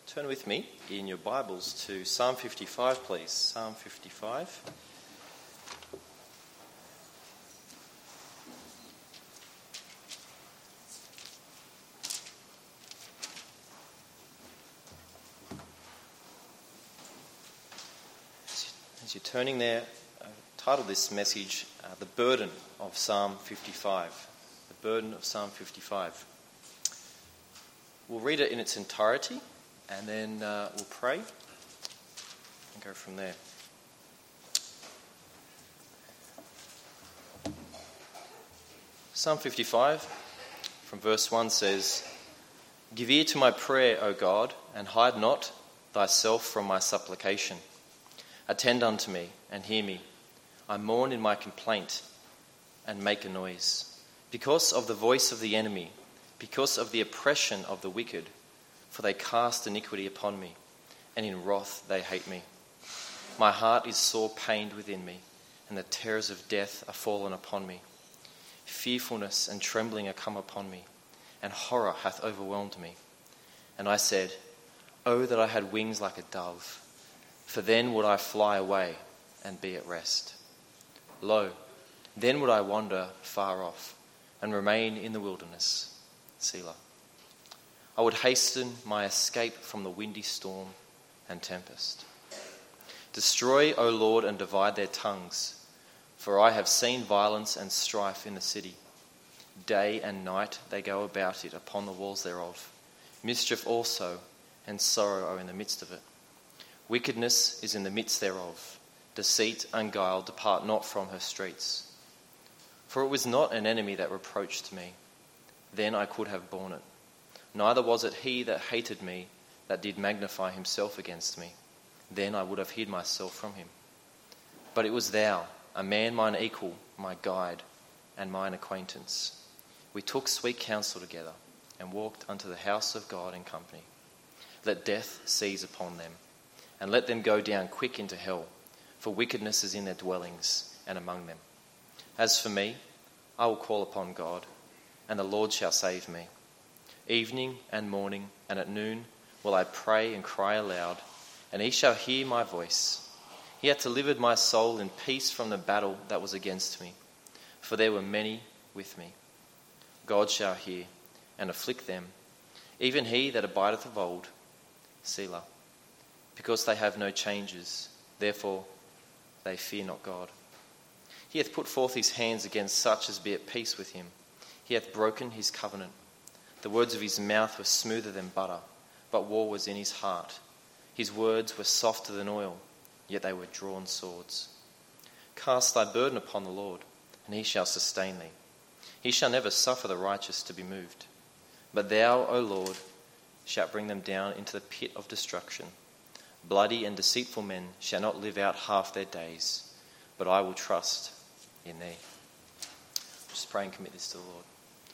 Turn with me in your Bibles to Psalm 55, please. Psalm 55. As you're turning there, I've titled this message, The Burden of Psalm 55. The Burden of Psalm 55. We'll read it in its entirety, and then we'll pray and go from there. Psalm 55 from verse 1 says, "Give ear to my prayer, O God, and hide not thyself from my supplication. Attend unto me and hear me. I mourn in my complaint and make a noise. Because of the voice of the enemy, because of the oppression of the wicked, for they cast iniquity upon me, and in wrath they hate me. My heart is sore pained within me, and the terrors of death are fallen upon me. Fearfulness and trembling are come upon me, and horror hath overwhelmed me. And I said, Oh, that I had wings like a dove, for then would I fly away and be at rest. Lo, then would I wander far off, and remain in the wilderness. Selah. I would hasten my escape from the windy storm and tempest. Destroy, O Lord, and divide their tongues, for I have seen violence and strife in the city. Day and night they go about it upon the walls thereof. Mischief also and sorrow are in the midst of it. Wickedness is in the midst thereof. Deceit and guile depart not from her streets. For it was not an enemy that reproached me. Then I could have borne it. Neither was it he that hated me that did magnify himself against me. Then I would have hid myself from him. But it was thou, a man mine equal, my guide, and mine acquaintance. We took sweet counsel together, and walked unto the house of God in company. Let death seize upon them, and let them go down quick into hell, for wickedness is in their dwellings and among them. As for me, I will call upon God, and the Lord shall save me. Evening and morning and at noon will I pray and cry aloud, and he shall hear my voice. He hath delivered my soul in peace from the battle that was against me, for there were many with me. God shall hear and afflict them, even he that abideth of old. Selah. Because they have no changes, therefore they fear not God. He hath put forth his hands against such as be at peace with him. He hath broken his covenant. The words of his mouth were smoother than butter, but war was in his heart. His words were softer than oil, yet they were drawn swords. Cast thy burden upon the Lord, and he shall sustain thee. He shall never suffer the righteous to be moved. But thou, O Lord, shalt bring them down into the pit of destruction. Bloody and deceitful men shall not live out half their days, but I will trust in thee. Just pray and commit this to the Lord.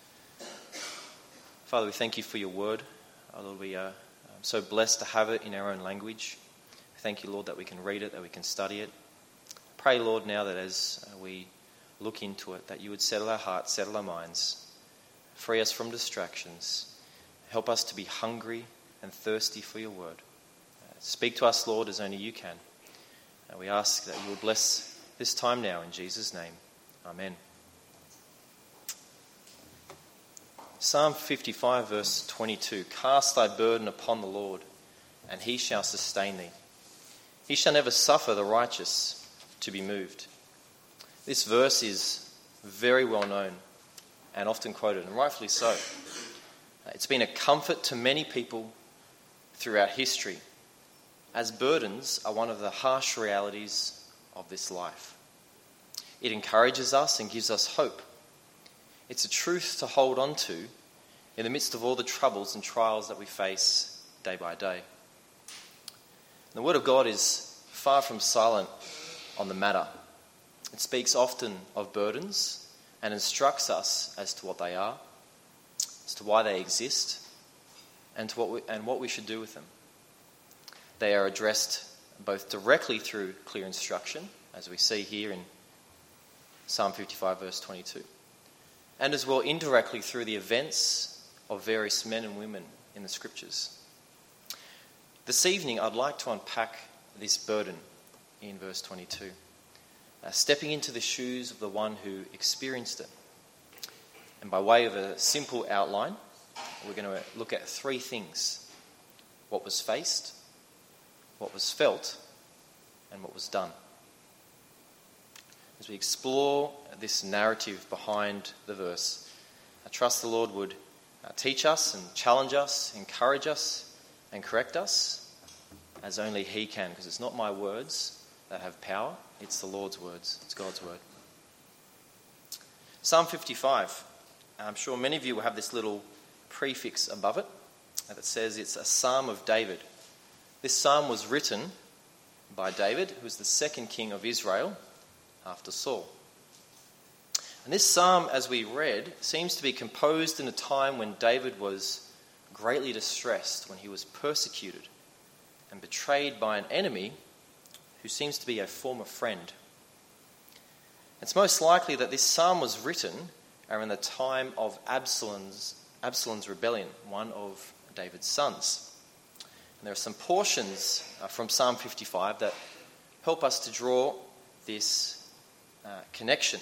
Father, we thank you for your word. Lord, we are so blessed to have it in our own language. Thank you, Lord, that we can read it, that we can study it. Pray, Lord, now that as we look into it, that you would settle our hearts, settle our minds, free us from distractions, help us to be hungry and thirsty for your word. Speak to us, Lord, as only you can. We ask that you would bless this time now in Jesus' name. Amen. Psalm 55 verse 22, Cast thy burden upon the Lord, and he shall sustain thee. He shall never suffer the righteous to be moved. This verse is very well known and often quoted, and rightfully so. It's been a comfort to many people throughout history, as burdens are one of the harsh realities of this life. It encourages us and gives us hope. It's a truth to hold on to in the midst of all the troubles and trials that we face day by day. The Word of God is far from silent on the matter. It speaks often of burdens and instructs us as to what they are, as to why they exist, and what we should do with them. They are addressed both directly through clear instruction, as we see here in Psalm 55 verse 22, and as well indirectly through the events of various men and women in the scriptures. This evening, I'd like to unpack this burden in verse 22, stepping into the shoes of the one who experienced it. And by way of a simple outline, we're going to look at three things: what was faced, what was felt, and what was done. As we explore this narrative behind the verse, I trust the Lord would teach us and challenge us, encourage us and correct us as only He can, because it's not my words that have power, it's the Lord's words, it's God's word. Psalm 55. I'm sure many of you will have this little prefix above it that says it's a psalm of David. This psalm was written by David, who was the second king of Israel after Saul. And this psalm, as we read, seems to be composed in a time when David was greatly distressed, when he was persecuted and betrayed by an enemy who seems to be a former friend. It's most likely that this psalm was written around the time of Absalom's rebellion, one of David's sons. And there are some portions from Psalm 55 that help us to draw this connection.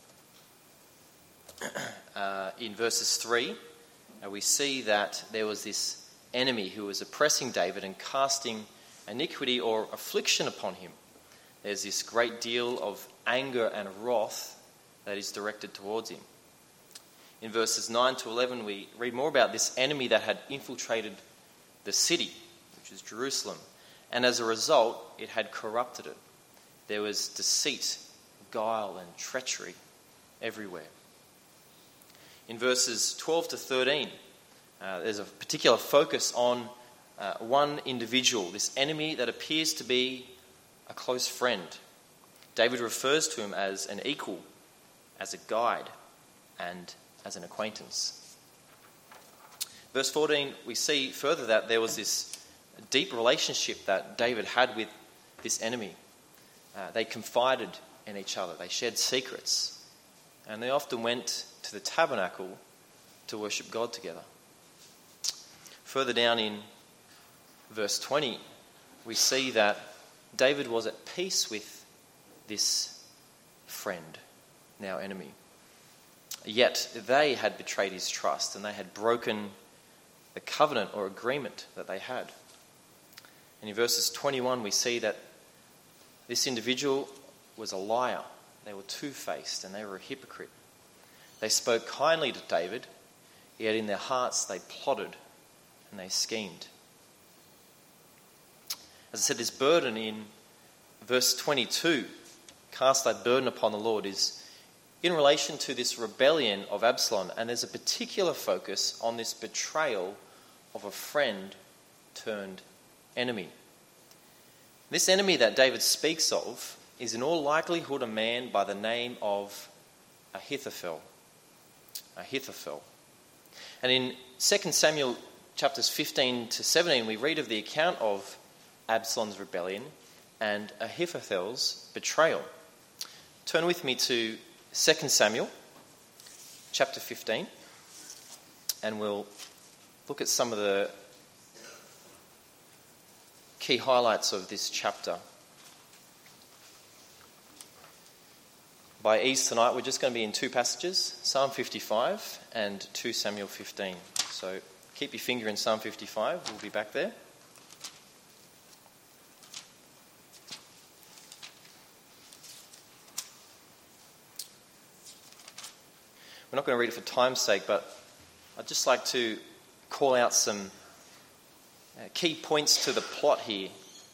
In verses 3, we see that there was this enemy who was oppressing David and casting iniquity or affliction upon him. There's this great deal of anger and wrath that is directed towards him. In verses 9 to 11, we read more about this enemy that had infiltrated the city, which is Jerusalem, and as a result, it had corrupted it. There was deceit, guile, and treachery everywhere. In verses 12 to 13, there's a particular focus on one individual, this enemy that appears to be a close friend. David refers to him as an equal, as a guide, and as an acquaintance. Verse 14, we see further that there was this deep relationship that David had with this enemy. They confided in each other, they shared secrets, and they often went to the tabernacle to worship God together. Further down in verse 20, we see that David was at peace with this friend, now enemy. Yet they had betrayed his trust and they had broken the covenant or agreement that they had. And in verses 21, we see that this individual was a liar. They were two-faced and they were a hypocrite. They spoke kindly to David, yet in their hearts they plotted and they schemed. As I said, this burden in verse 22, cast thy burden upon the Lord, is in relation to this rebellion of Absalom, and there's a particular focus on this betrayal of a friend turned enemy. This enemy that David speaks of is in all likelihood a man by the name of Ahithophel. And in 2 Samuel chapters 15 to 17, we read of the account of Absalom's rebellion and Ahithophel's betrayal. Turn with me to 2 Samuel chapter 15, and we'll look at some of the key highlights of this chapter. By ease tonight, we're just going to be in two passages, Psalm 55 and 2 Samuel 15. So keep your finger in Psalm 55, we'll be back there. We're not going to read it for time's sake, but I'd just like to call out some key points to the plot here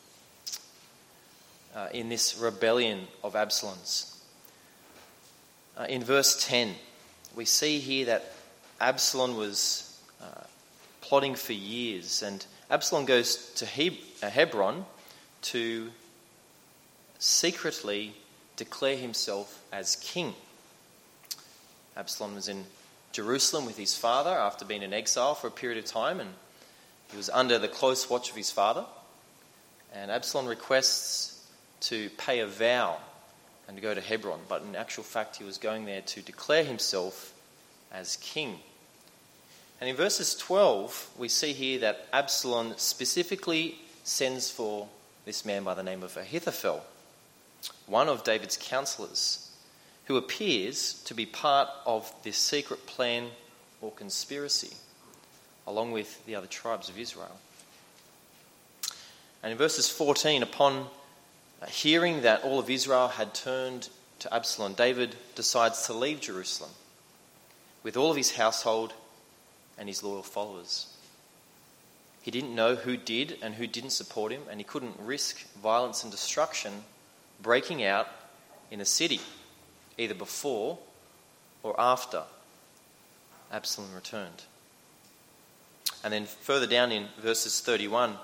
in this rebellion of Absalom's. In verse 10, we see here that Absalom was plotting for years, and Absalom goes to Hebron to secretly declare himself as king. Absalom was in Jerusalem with his father after being in exile for a period of time, and he was under the close watch of his father. And Absalom requests to pay a vow and to go to Hebron, but in actual fact he was going there to declare himself as king. And in verses 12, we see here that Absalom specifically sends for this man by the name of Ahithophel, one of David's counselors, who appears to be part of this secret plan or conspiracy, along with the other tribes of Israel. And in verses 14, upon hearing that all of Israel had turned to Absalom, David decides to leave Jerusalem with all of his household and his loyal followers. He didn't know who did and who didn't support him, and he couldn't risk violence and destruction breaking out in a city, either before or after Absalom returned. And then further down in verses 31,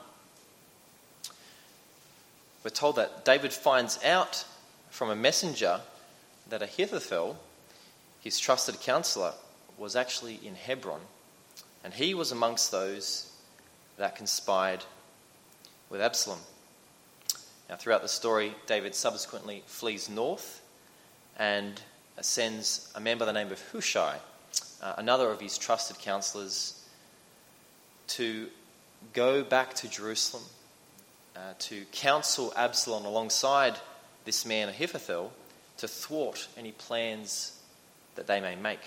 we're told that David finds out from a messenger that Ahithophel, his trusted counselor, was actually in Hebron, and he was amongst those that conspired with Absalom. Now, throughout the story, David subsequently flees north and sends a man by the name of Hushai, another of his trusted counselors, to go back to Jerusalem to counsel Absalom alongside this man Ahithophel to thwart any plans that they may make.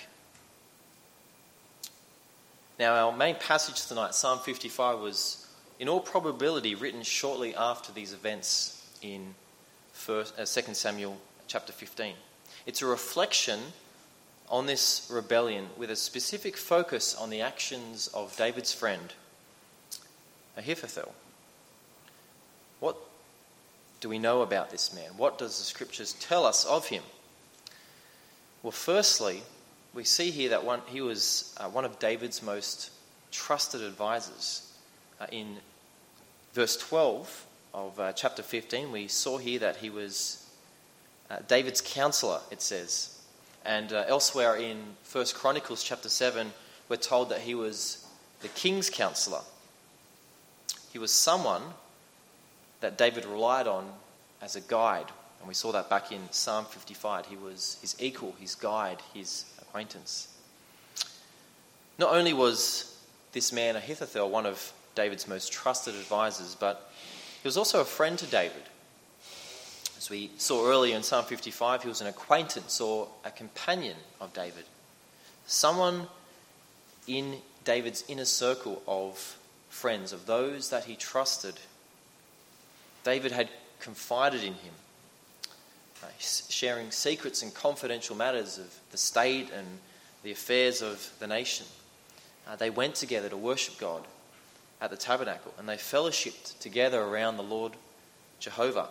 Now, our main passage tonight, Psalm 55, was in all probability written shortly after these events in 2 Samuel chapter 15. It's a reflection on this rebellion with a specific focus on the actions of David's friend, Ahithophel. What do we know about this man? What does the scriptures tell us of him? Well, firstly, we see here that he was one of David's most trusted advisors. In verse 12 of chapter 15, we saw here that he was David's counselor, it says. And elsewhere in 1 Chronicles chapter 7, we're told that he was the king's counselor. He was someone that David relied on as a guide. And we saw that back in Psalm 55. He was his equal, his guide, his acquaintance. Not only was this man Ahithophel one of David's most trusted advisors, but he was also a friend to David. As we saw earlier in Psalm 55, he was an acquaintance or a companion of David. Someone in David's inner circle of friends, of those that he trusted. David had confided in him, sharing secrets and confidential matters of the state and the affairs of the nation. They went together to worship God at the tabernacle, and they fellowshipped together around the Lord Jehovah.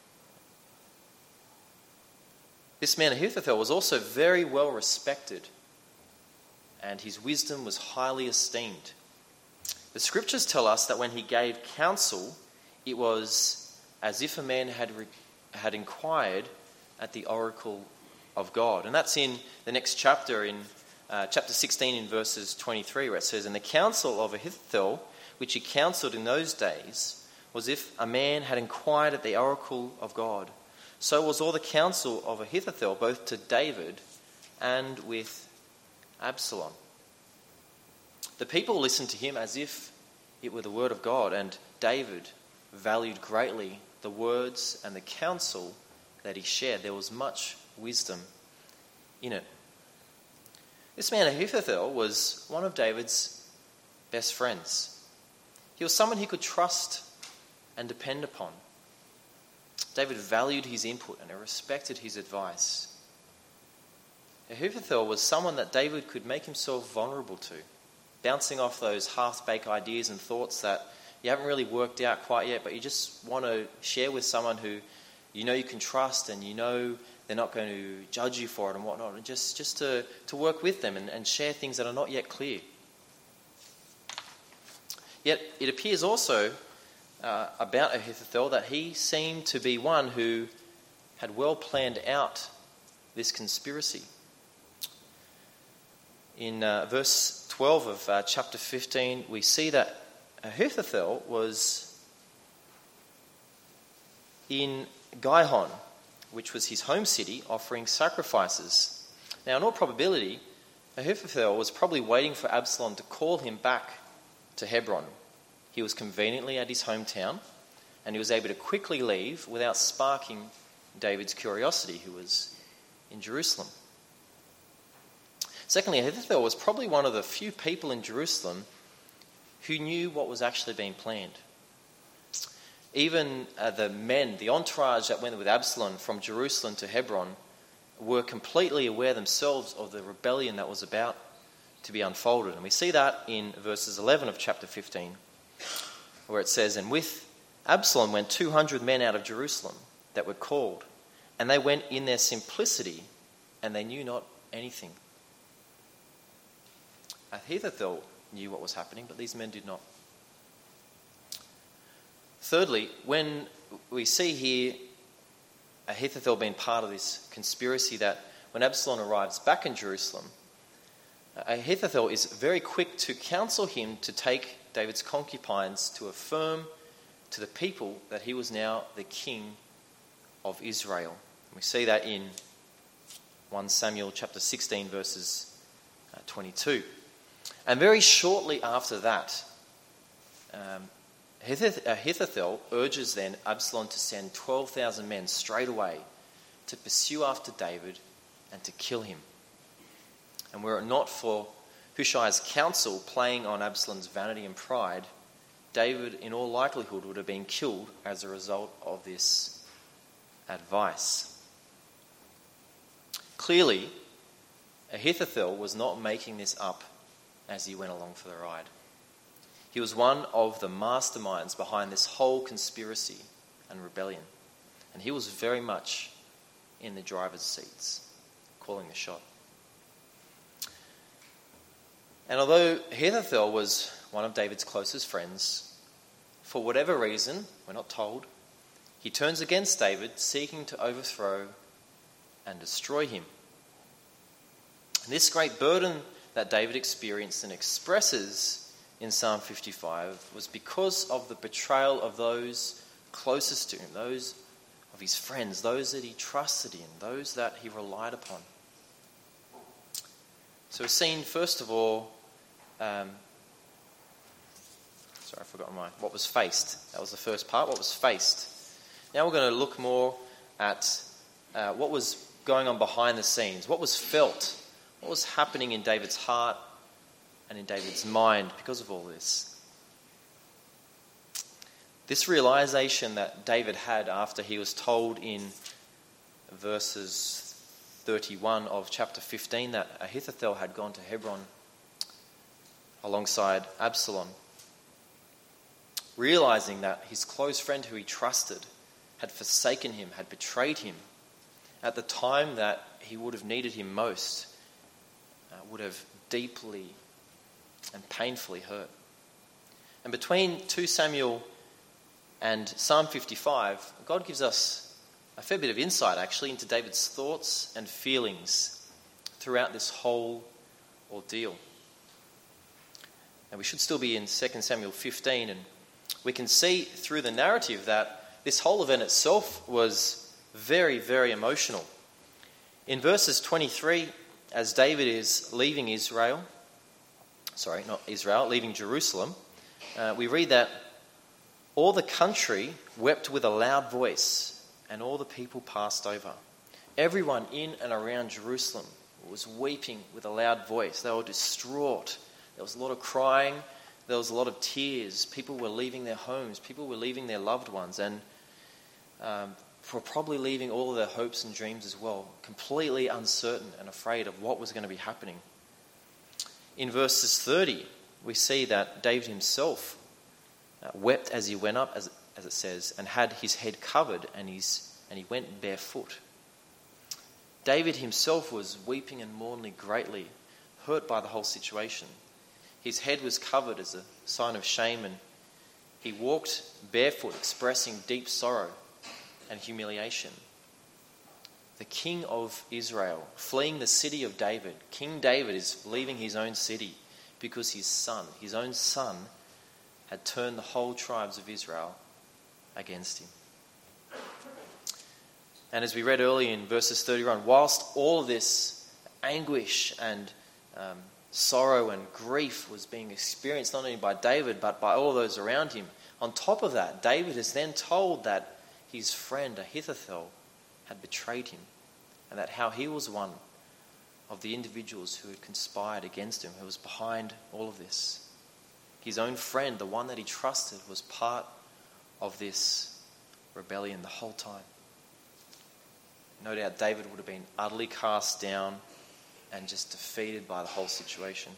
This man Ahithophel was also very well respected, and his wisdom was highly esteemed. The scriptures tell us that when he gave counsel, it was as if a man had inquired at the oracle of God. And that's in the next chapter, in chapter 16 in verses 23, where it says, "And the counsel of Ahithophel, which he counselled in those days, was if a man had inquired at the oracle of God. So was all the counsel of Ahithophel, both to David and with Absalom." The people listened to him as if it were the word of God, and David valued greatly the words and the counsel that he shared. There was much wisdom in it. This man Ahithophel was one of David's best friends. He was someone he could trust and depend upon. David valued his input and respected his advice. Ahithophel was someone that David could make himself vulnerable to, bouncing off those half-baked ideas and thoughts that you haven't really worked out quite yet, but you just want to share with someone who you know you can trust, and you know they're not going to judge you for it and whatnot, and just to work with them and share things that are not yet clear. Yet it appears also about Ahithophel that he seemed to be one who had well planned out this conspiracy. In verse 12 of chapter 15, we see that Ahithophel was in Gihon, which was his home city, offering sacrifices. Now, in all probability, Ahithophel was probably waiting for Absalom to call him back to Hebron he was conveniently at his hometown, and he was able to quickly leave without sparking David's curiosity, who was in Jerusalem. Secondly, Ahithophel was probably one of the few people in Jerusalem who knew what was actually being planned. Even the men, the entourage that went with Absalom from Jerusalem to Hebron, were completely aware themselves of the rebellion that was about to be unfolded. And we see that in verses 11 of chapter 15, where it says, "And with Absalom went 200 men out of Jerusalem that were called, and they went in their simplicity, and they knew not anything." Ahithophel knew what was happening, but these men did not. Thirdly, when we see here Ahithophel being part of this conspiracy, that when Absalom arrives back in Jerusalem, Ahithophel is very quick to counsel him to take David's concubines to affirm to the people that he was now the king of Israel. We see that in 1 Samuel chapter 16 verses 22. And very shortly after that, Ahithophel urges then Absalom to send 12,000 men straight away to pursue after David and to kill him. And were it not for Hushai's counsel playing on Absalom's vanity and pride, David in all likelihood would have been killed as a result of this advice. Clearly, Ahithophel was not making this up as he went along for the ride. He was one of the masterminds behind this whole conspiracy and rebellion. And he was very much in the driver's seats, calling the shot. And although Ahithophel was one of David's closest friends, for whatever reason, we're not told, he turns against David, seeking to overthrow and destroy him. And this great burden that David experienced and expresses in Psalm 55 was because of the betrayal of those closest to him, those of his friends, those that he trusted in, those that he relied upon. So we've seen, first of all, what was faced. That was the first part, what was faced. Now we're going to look more at what was going on behind the scenes, what was felt, what was happening in David's heart and in David's mind because of all this. This realization that David had after he was told in verses 31 of chapter 15 that Ahithophel had gone to Hebron alongside Absalom, realizing that his close friend who he trusted had forsaken him, had betrayed him at the time that he would have needed him most, would have deeply and painfully hurt. And between 2 Samuel and Psalm 55, God gives us a fair bit of insight actually into David's thoughts and feelings throughout this whole ordeal. And we should still be in 2 Samuel 15, and we can see through the narrative that this whole event itself was very, very emotional. In verses 23, as David is leaving leaving Jerusalem, we read that all the country wept with a loud voice, and all the people passed over. Everyone in and around Jerusalem was weeping with a loud voice. They were distraught. There was a lot of crying. There was a lot of tears. People were leaving their homes. People were leaving their loved ones, and were probably leaving all of their hopes and dreams as well, completely uncertain and afraid of what was going to be happening. In verses 30, we see that David himself wept as he went up, as it says, and had his head covered, and he went barefoot. David himself was weeping and mourning greatly, hurt by the whole situation. His head was covered as a sign of shame, and he walked barefoot, expressing deep sorrow and humiliation. The king of Israel, fleeing the city of David. King David is leaving his own city because his own son, had turned the whole tribes of Israel against him. And as we read earlier in verses 31, whilst all of this anguish and sorrow and grief was being experienced not only by David but by all those around him. On top of that, David is then told that his friend Ahithophel had betrayed him, and that how he was one of the individuals who had conspired against him, who was behind all of this. His own friend, the one that he trusted, was part of this rebellion the whole time. No doubt David would have been utterly cast down and just defeated by the whole situation.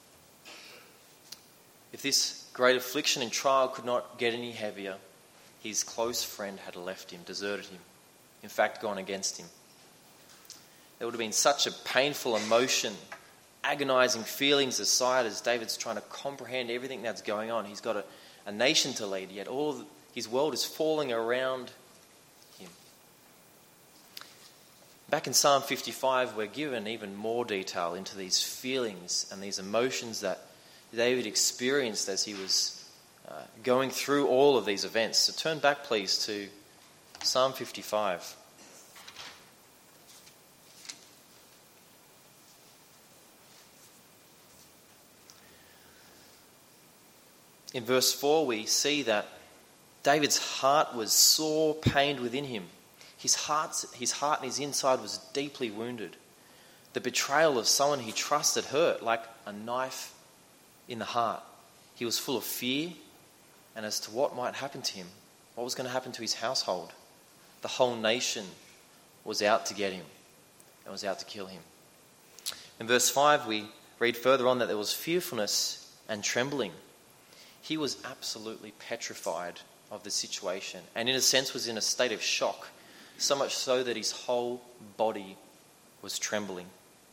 If this great affliction and trial could not get any heavier, his close friend had left him, deserted him, in fact gone against him. There would have been such a painful emotion, agonizing feelings aside as David's trying to comprehend everything that's going on. He's got a nation to lead, yet his world is falling around him. Back in Psalm 55, we're given even more detail into these feelings and these emotions that David experienced as he was going through all of these events. So turn back, please, to Psalm 55. In verse 4, we see that David's heart was sore pained within him. His heart and his inside was deeply wounded. The betrayal of someone he trusted hurt like a knife in the heart. He was full of fear and as to what might happen to him, what was going to happen to his household. The whole nation was out to get him and was out to kill him. In verse 5, we read further on that there was fearfulness and trembling. He was absolutely petrified of the situation and in a sense was in a state of shock, so much so that his whole body was trembling.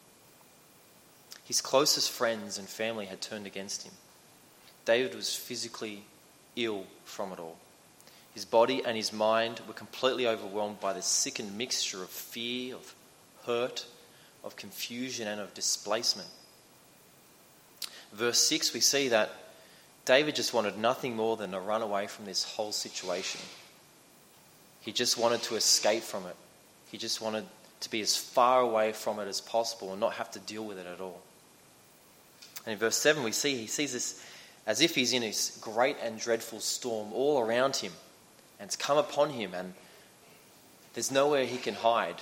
His closest friends and family had turned against him. David was physically ill from it all. His body and his mind were completely overwhelmed by this sickened mixture of fear, of hurt, of confusion and of displacement. Verse 6, we see that David just wanted nothing more than to run away from this whole situation. He just wanted to escape from it. He just wanted to be as far away from it as possible and not have to deal with it at all. And in verse 7 he sees this as if he's in this great and dreadful storm all around him and it's come upon him and there's nowhere he can hide.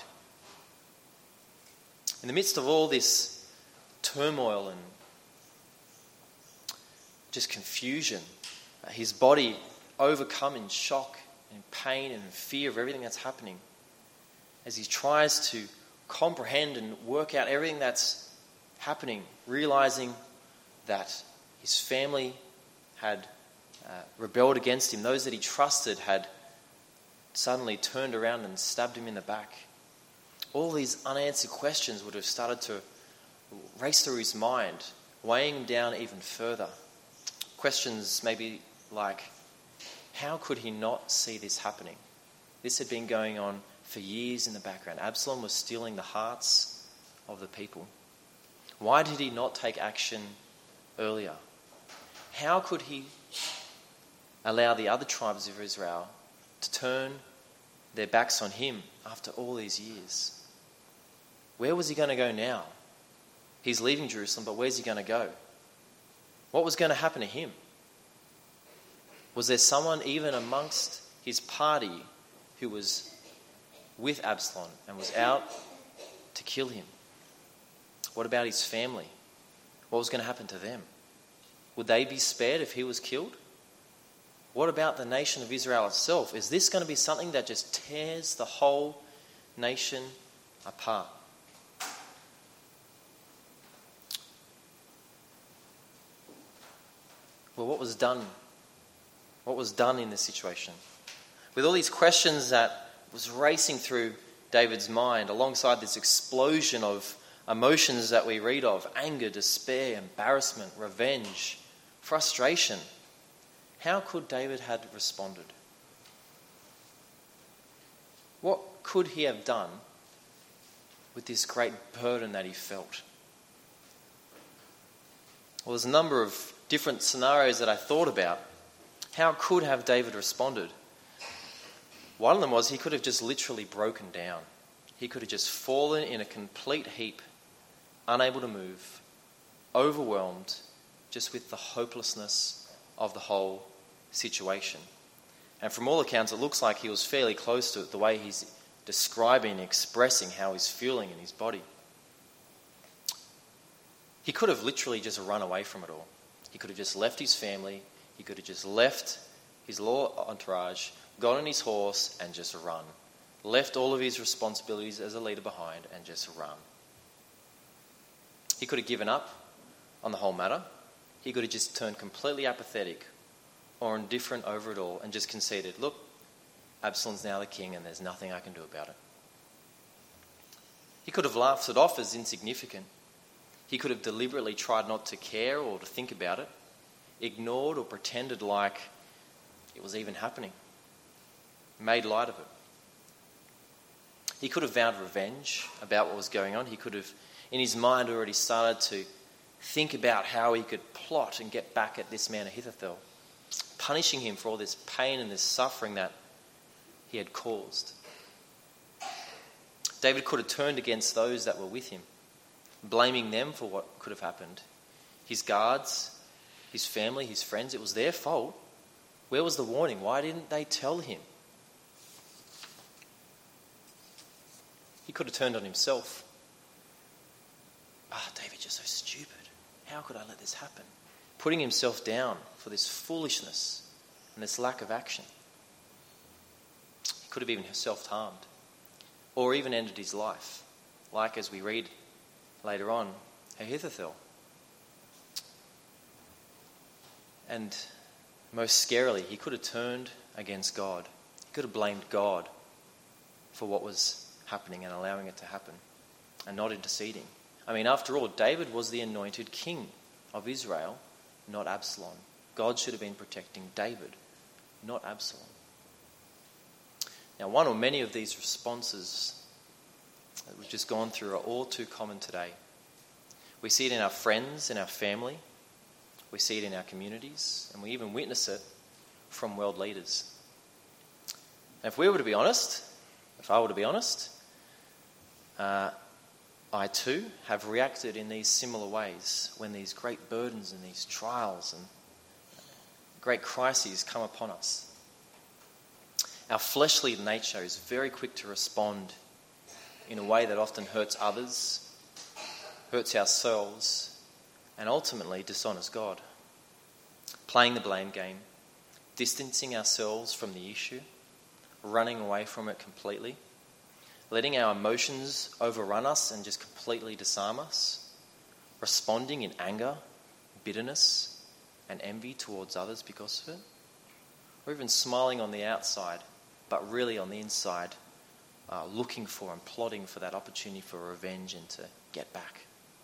In the midst of all this turmoil and just confusion, his body overcome in shock and pain and fear of everything that's happening, as he tries to comprehend and work out everything that's happening, realizing that his family had rebelled against him, those that he trusted had suddenly turned around and stabbed him in the back. All these unanswered questions would have started to race through his mind, weighing him down even further. Questions maybe like, how could he not see this happening? This had been going on for years in the background. Absalom was stealing the hearts of the people. Why did he not take action earlier? How could he allow the other tribes of Israel to turn their backs on him after all these years? Where was he going to go now? He's leaving Jerusalem, but where's he going to go? What was going to happen to him? Was there someone even amongst his party who was with Absalom and was out to kill him? What about his family? What was going to happen to them? Would they be spared if he was killed? What about the nation of Israel itself? Is this going to be something that just tears the whole nation apart? Well, what was done? What was done in this situation? With all these questions that was racing through David's mind, alongside this explosion of emotions that we read of, anger, despair, embarrassment, revenge, frustration, how could David have responded? What could he have done with this great burden that he felt? Well, there's a number of different scenarios that I thought about. How could have David responded? One of them was he could have just literally broken down. He could have just fallen in a complete heap, unable to move, overwhelmed just with the hopelessness of the whole situation. And from all accounts, it looks like he was fairly close to it, the way he's describing and expressing how he's feeling in his body. He could have literally just run away from it all. He could have just left his family. He could have just left his law entourage, got on his horse and just run. Left all of his responsibilities as a leader behind and just run. He could have given up on the whole matter. He could have just turned completely apathetic or indifferent over it all and just conceded, look, Absalom's now the king and there's nothing I can do about it. He could have laughed it off as insignificant. He could have deliberately tried not to care or to think about it, ignored or pretended like it was even happening, made light of it. He could have vowed revenge about what was going on. He could have, in his mind, already started to think about how he could plot and get back at this man Ahithophel, punishing him for all this pain and this suffering that he had caused. David could have turned against those that were with him, blaming them for what could have happened. His guards, his family, his friends, it was their fault. Where was the warning? Why didn't they tell him? He could have turned on himself. David, you're so stupid. How could I let this happen? Putting himself down for this foolishness and this lack of action. He could have even self-harmed or even ended his life, like as we read later on, Ahithophel. And most scarily, he could have turned against God. He could have blamed God for what was happening and allowing it to happen and not interceding. I mean, after all, David was the anointed king of Israel, not Absalom. God should have been protecting David, not Absalom. Now, one or many of these responses that we've just gone through are all too common today. We see it in our friends, in our family. We see it in our communities, and we even witness it from world leaders. And if I were to be honest, I too have reacted in these similar ways when these great burdens and these trials and great crises come upon us. Our fleshly nature is very quick to respond in a way that often hurts others, hurts ourselves, and ultimately dishonours God. Playing the blame game, distancing ourselves from the issue, running away from it completely, letting our emotions overrun us and just completely disarm us, responding in anger, bitterness, and envy towards others because of it, or even smiling on the outside, but really on the inside, looking for and plotting for that opportunity for revenge and to get back.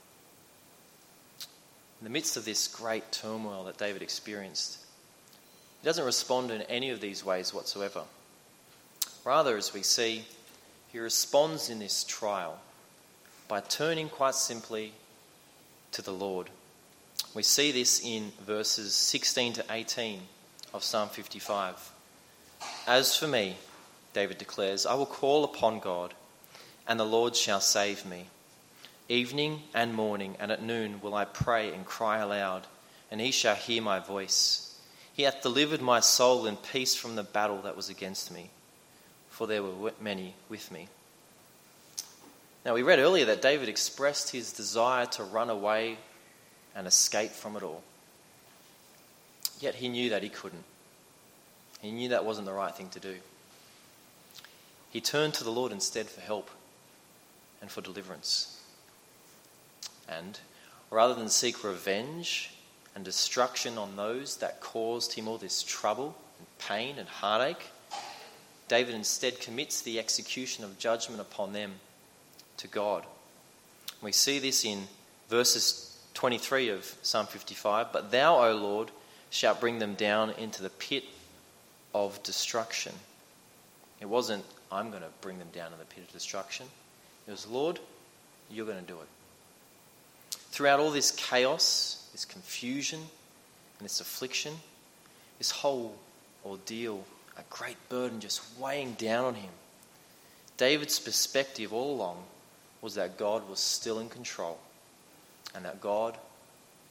In the midst of this great turmoil that David experienced, he doesn't respond in any of these ways whatsoever. Rather, as we see, he responds in this trial by turning quite simply to the Lord. We see this in verses 16 to 18 of Psalm 55. As for me, David declares, I will call upon God, and the Lord shall save me. Evening and morning and at noon will I pray and cry aloud, and he shall hear my voice. He hath delivered my soul in peace from the battle that was against me, for there were many with me. Now, we read earlier that David expressed his desire to run away and escape from it all. Yet he knew that he couldn't. He knew that wasn't the right thing to do. He turned to the Lord instead for help and for deliverance. And rather than seek revenge and destruction on those that caused him all this trouble and pain and heartache, David instead commits the execution of judgment upon them to God. We see this in verses 23 of Psalm 55. But thou, O Lord, shalt bring them down into the pit of destruction. It wasn't, I'm going to bring them down in the pit of destruction. It was, Lord, you're going to do it. Throughout all this chaos, this confusion, and this affliction, this whole ordeal, a great burden just weighing down on him, David's perspective all along was that God was still in control and that God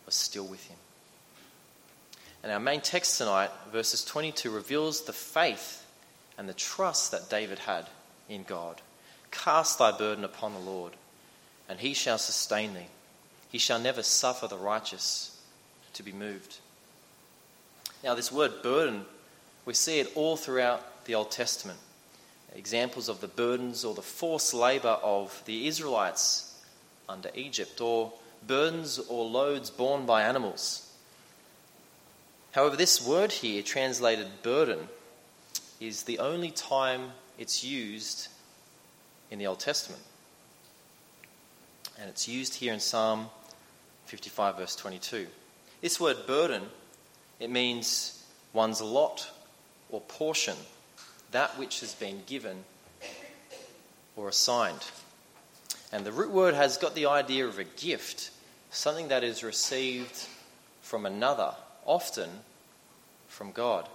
was still with him. And our main text tonight, verses 22, reveals the faith and the trust that David had in God. Cast thy burden upon the Lord, and he shall sustain thee. He shall never suffer the righteous to be moved. Now, this word burden, we see it all throughout the Old Testament. Examples of the burdens or the forced labour of the Israelites under Egypt, or burdens or loads borne by animals. However, this word here, translated burden, is the only time it's used in the Old Testament. And it's used here in Psalm 55, verse 22. This word burden, it means one's lot or portion, that which has been given or assigned. And the root word has got the idea of a gift, something that is received from another, often from God.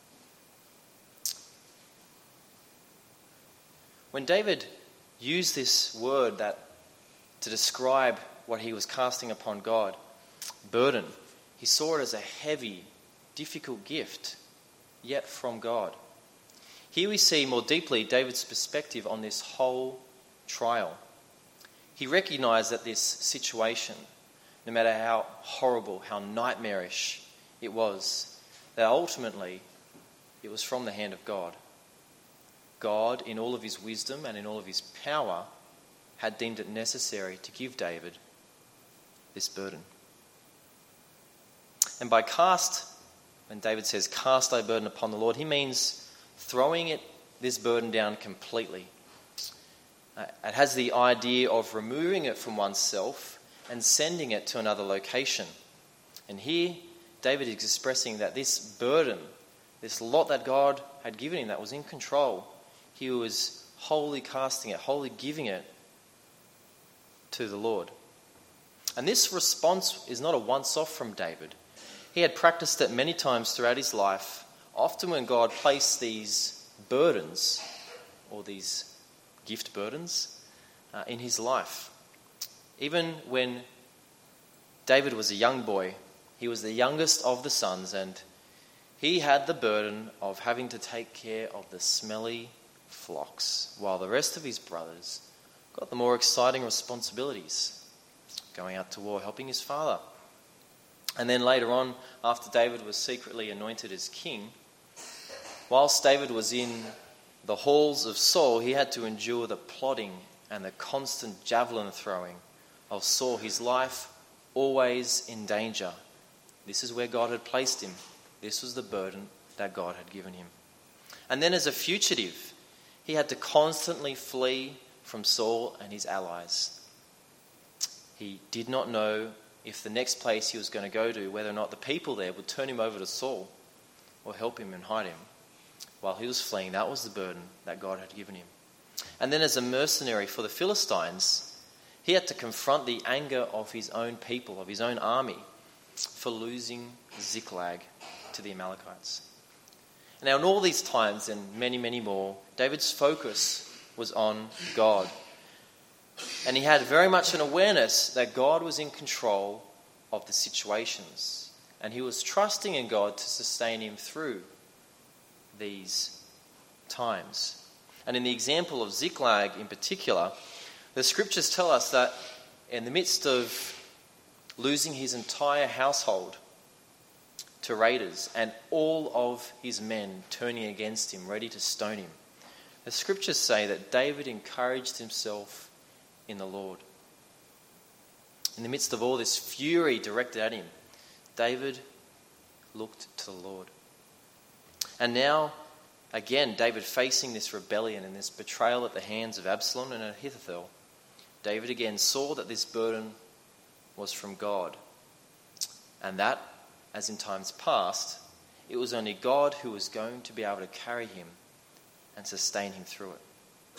When David used this word to describe what he was casting upon God, burden, he saw it as a heavy, difficult gift, yet from God. Here we see more deeply David's perspective on this whole trial. He recognized that this situation, no matter how horrible, how nightmarish it was, that ultimately it was from the hand of God. God, in all of his wisdom and in all of his power, had deemed it necessary to give David this burden. And by cast, when David says, cast thy burden upon the Lord, he means throwing this burden down completely. It has the idea of removing it from oneself and sending it to another location. And here, David is expressing that this burden, this lot that God had given him that was in control, he was wholly casting it, wholly giving it to the Lord. And this response is not a once-off from David. He had practiced it many times throughout his life. Often when God placed these burdens, or these gift burdens, in his life. Even when David was a young boy, he was the youngest of the sons, and he had the burden of having to take care of the smelly flocks, while the rest of his brothers got the more exciting responsibilities, going out to war, helping his father. And then later on, after David was secretly anointed as king, whilst David was in the halls of Saul, he had to endure the plotting and the constant javelin throwing of Saul, his life always in danger. This is where God had placed him. This was the burden that God had given him. And then as a fugitive, he had to constantly flee from Saul and his allies. He did not know if the next place he was going to go to, whether or not the people there would turn him over to Saul or help him and hide him. While he was fleeing, that was the burden that God had given him. And then as a mercenary for the Philistines, he had to confront the anger of his own people, of his own army, for losing Ziklag to the Amalekites. Now in all these times, and many, many more, David's focus was on God. And he had very much an awareness that God was in control of the situations. And he was trusting in God to sustain him through these times. And in the example of Ziklag in particular, the scriptures tell us that in the midst of losing his entire household to raiders and all of his men turning against him, ready to stone him, the scriptures say that David encouraged himself in the Lord. In the midst of all this fury directed at him, David looked to the Lord. And now, again, David facing this rebellion and this betrayal at the hands of Absalom and Ahithophel, David again saw that this burden was from God. And that, as in times past, it was only God who was going to be able to carry him and sustain him through it.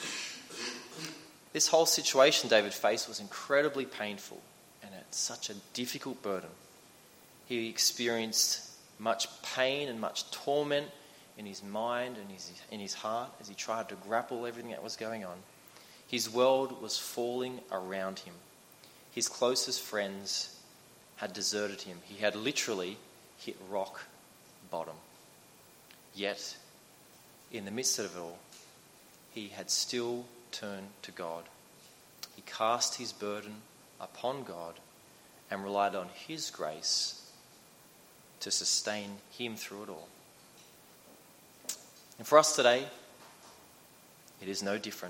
This whole situation David faced was incredibly painful and such a difficult burden. He experienced much pain and much torment in his mind and in his heart as he tried to grapple everything that was going on. His world was falling around him. His closest friends had deserted him. He had literally hit rock bottom. Yet, in the midst of it all, he had still turned to God. He cast his burden upon God and relied on his grace to sustain him through it all. And for us today, it is no different.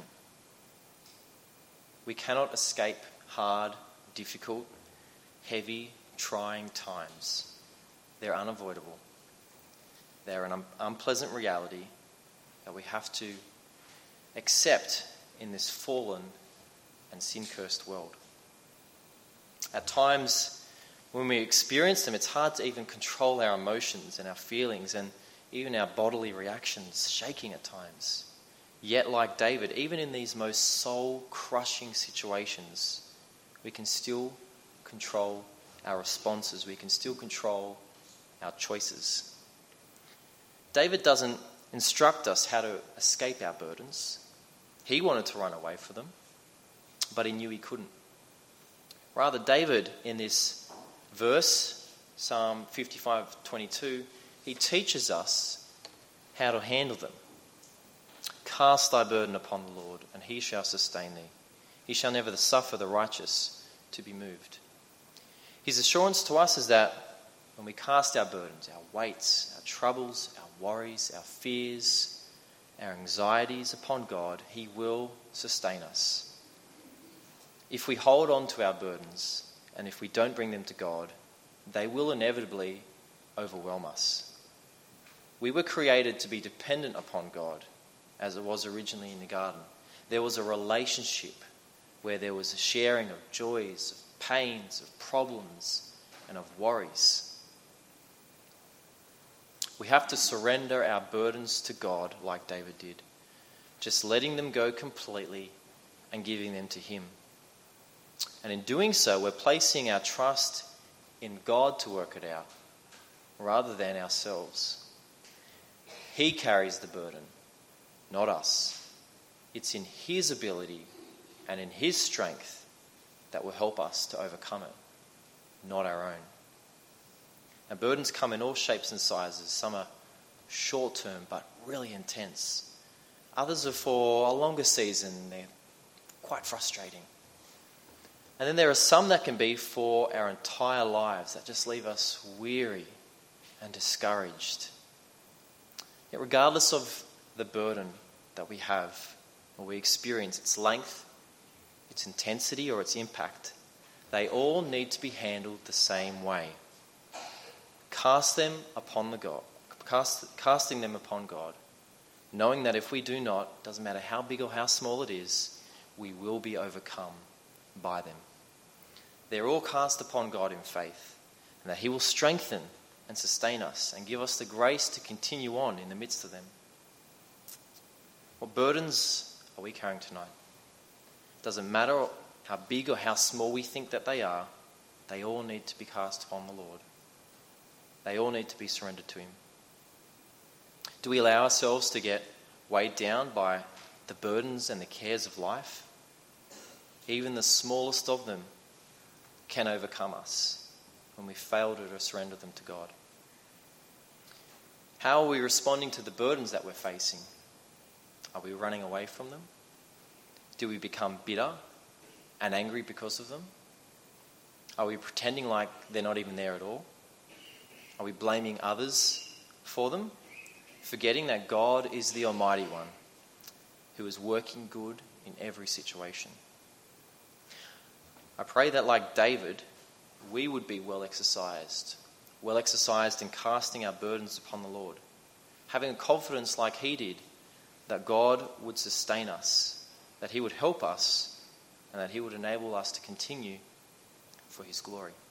We cannot escape hard, difficult, heavy, trying times. They're unavoidable. They're an unpleasant reality that we have to accept in this fallen and sin-cursed world. At times, when we experience them, it's hard to even control our emotions and our feelings and even our bodily reactions, shaking at times. Yet, like David, even in these most soul-crushing situations, we can still control our responses. We can still control our choices. David doesn't instruct us how to escape our burdens. He wanted to run away from them, but he knew he couldn't. Rather, David, in this verse, Psalm 55:22, he teaches us how to handle them. Cast thy burden upon the Lord, and he shall sustain thee. He shall never suffer the righteous to be moved. His assurance to us is that when we cast our burdens, our weights, our troubles, our worries, our fears, our anxieties upon God, he will sustain us. If we hold on to our burdens and if we don't bring them to God, they will inevitably overwhelm us. We were created to be dependent upon God, as it was originally in the garden. There was a relationship where there was a sharing of joys, of pains, of problems, and of worries. We have to surrender our burdens to God like David did, just letting them go completely and giving them to him. And in doing so, we're placing our trust in God to work it out rather than ourselves. He carries the burden, not us. It's in his ability and in his strength that will help us to overcome it, not our own. And burdens come in all shapes and sizes. Some are short-term but really intense. Others are for a longer season. They're quite frustrating. And then there are some that can be for our entire lives that just leave us weary and discouraged. Yet regardless of the burden that we have or we experience, its length, its intensity or its impact, they all need to be handled the same way. Casting them upon God, knowing that if we do not, doesn't matter how big or how small it is, we will be overcome by them. They're all cast upon God in faith, and that he will strengthen and sustain us and give us the grace to continue on in the midst of them. What burdens are we carrying tonight? Doesn't matter how big or how small we think that they are, they all need to be cast upon the Lord. They all need to be surrendered to him. Do we allow ourselves to get weighed down by the burdens and the cares of life? Even the smallest of them can overcome us when we fail to surrender them to God. How are we responding to the burdens that we're facing? Are we running away from them? Do we become bitter and angry because of them? Are we pretending like they're not even there at all? Are we blaming others for them, forgetting that God is the Almighty One who is working good in every situation? I pray that, like David, we would be well exercised in casting our burdens upon the Lord, having a confidence like he did that God would sustain us, that he would help us, and that he would enable us to continue for his glory.